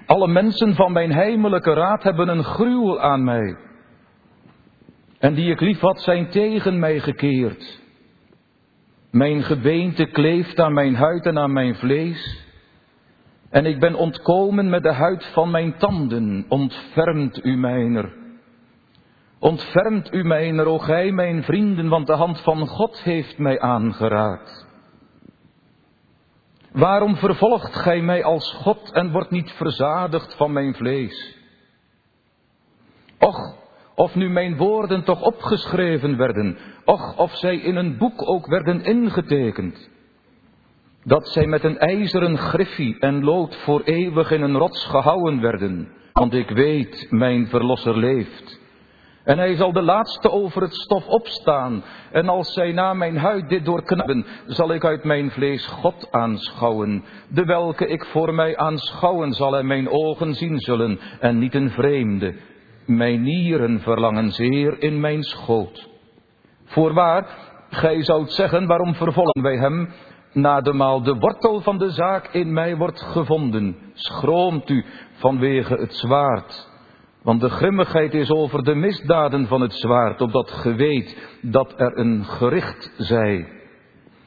Alle mensen van mijn heimelijke raad hebben een gruwel aan mij. En die ik lief had, zijn tegen mij gekeerd. Mijn gebeente kleeft aan mijn huid en aan mijn vlees. En ik ben ontkomen met de huid van mijn tanden. Ontfermt u mijner. Ontfermt u mijner, o gij mijn vrienden, want de hand van God heeft mij aangeraakt. Waarom vervolgt gij mij als God en wordt niet verzadigd van mijn vlees? Och, of nu mijn woorden toch opgeschreven werden, och, of zij in een boek ook werden ingetekend. Dat zij met een ijzeren griffie en lood voor eeuwig in een rots gehouwen werden. Want ik weet, mijn verlosser leeft. En hij zal de laatste over het stof opstaan. En als zij na mijn huid dit doorknappen, zal ik uit mijn vlees God aanschouwen. De welke ik voor mij aanschouwen zal en mijn ogen zien zullen. En niet een vreemde. Mijn nieren verlangen zeer in mijn schoot. Voorwaar, gij zoudt zeggen, waarom vervolgen wij hem? Nademaal de wortel van de zaak in mij wordt gevonden. Schroomt u vanwege het zwaard. Want de grimmigheid is over de misdaden van het zwaard, opdat ge weet dat er een gericht zij.